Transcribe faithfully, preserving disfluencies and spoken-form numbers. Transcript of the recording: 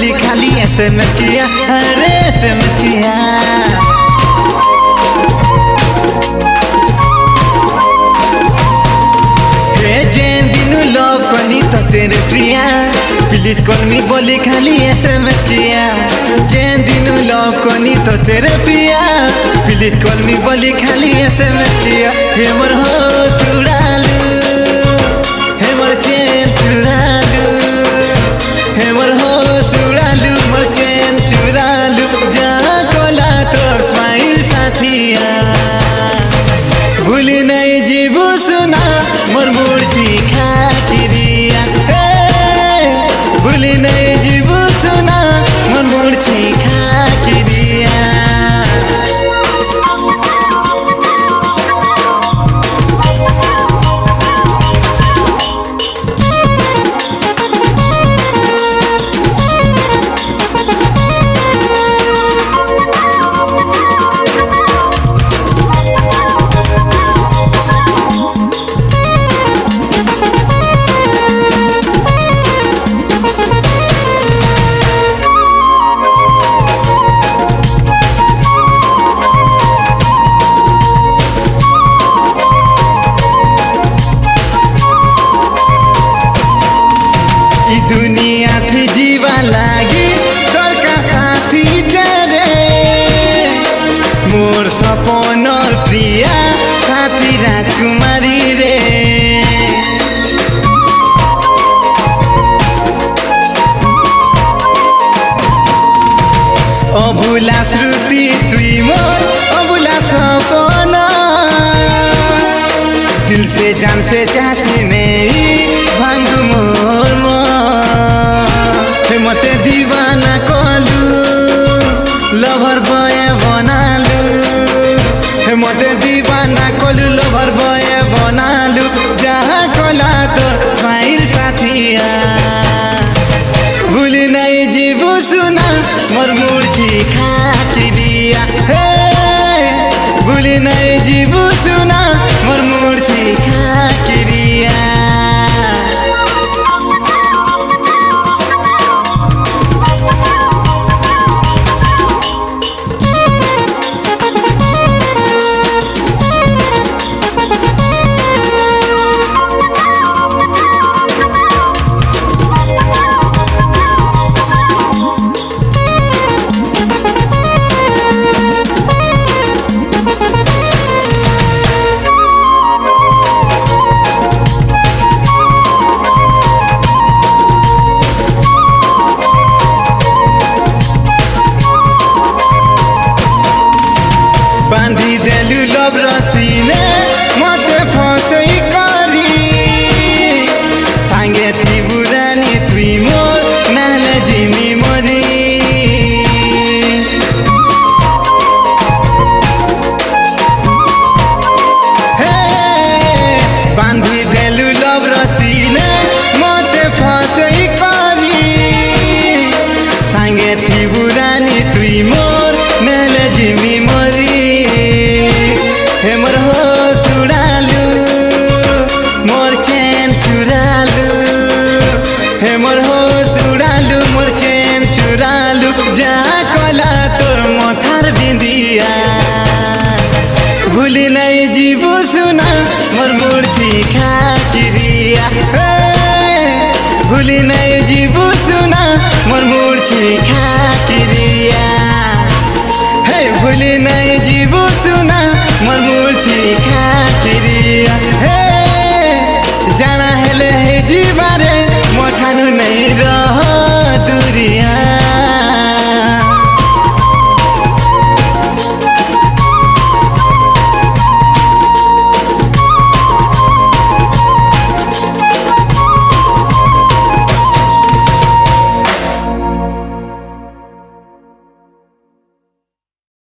बोली खाली एसएमएस किया, अरे एसएमएस किया। हे जेन दिनु लव कनी तो तेरे प्रिया, प्लीज कॉल मी बोली खाली एसएमएस किया। जेन दिनु लव कनी तो तेरे प्रिया, प्लीज कॉल मी बोली खाली एसएमएस किया। हे मोर होश उड़ालू, हे मोर चैन चुरालू, हे मोर होश उड़ालू, मोर चैन चुरालू। जा कोला तोर स्माइल साथिया, भूली नहीं जीवू सुना मोर मूर्छी खाकिरिया। भूली नहीं जीवू सुना मोर मूर्छी खाकिरिया। दुनिया थी जीवा लागी तोर का साथी तेरे, मोर सपन और प्रिया साथी राजकुमारी रे। अबुला श्रुति तुई मोर अबुला सपना, दिल से जान से चाची नहीं भांगू मोर मोर। मते दीवाना कलू लवर बॉय बनालू, हे मते दीवाना कलू लवर बॉय बनालू। जहाँ कोला तोर स्माइल साथिया, भूली नहीं जीवू सुना मोर मूर्छी खाकिरिया। भूली नहीं जीवू सुना मोर मूर्छी खाकिरिया। बांधी देलू लव रसीने मते फसई करी, सांगे थी बुरानी तुई मोर नाल जिमी मरी। बांधी देलू लव रसीने मते फसई करी, सांगे थी बुरानी तुई मोर नाल जिमी मरी। हे मोर होश उड़ालू, मोर चैन चुरालू, हे मोर होश उड़ालू, मोर चैन चुरालू। जा कोला तोर मोथार बिंदिया, भूली नहीं जीवू सुना मोर मूर्छी खाकिरिया। भूली नहीं जीवू सुना मोर मूर्छी खाकिरिया।